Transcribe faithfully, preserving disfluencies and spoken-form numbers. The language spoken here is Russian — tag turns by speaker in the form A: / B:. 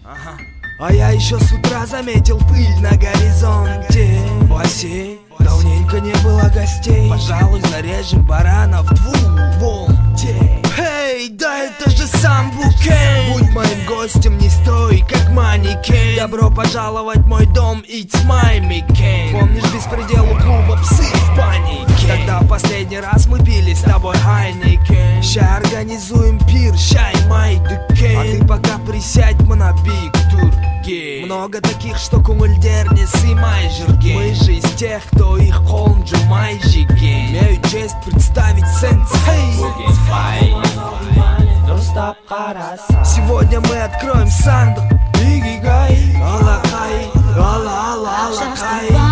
A: Ага. А я еще с утра заметил пыль на горизонте. Бассейн, давненько не было гостей. Пожалуй, зарежем баранов двух волте. Эй, да это же сам Букейн. Будь моим гостем, не стой, как манекен. Добро пожаловать в мой дом, it's my McCain. Помнишь беспредел у клуба «Псы в панике»? Когда в последний раз мы пили с тобой Хайнекен. Ща организуем пир, щай май декейн. А ты пока присядь, мы на биг турге. Много таких, что кумульдернес и майжерген. Мы же из тех, кто их холнджу майжиген. Имею честь представить сенсей. Сегодня мы откроем санду. Игигай, алакай, ала-ала-алакай.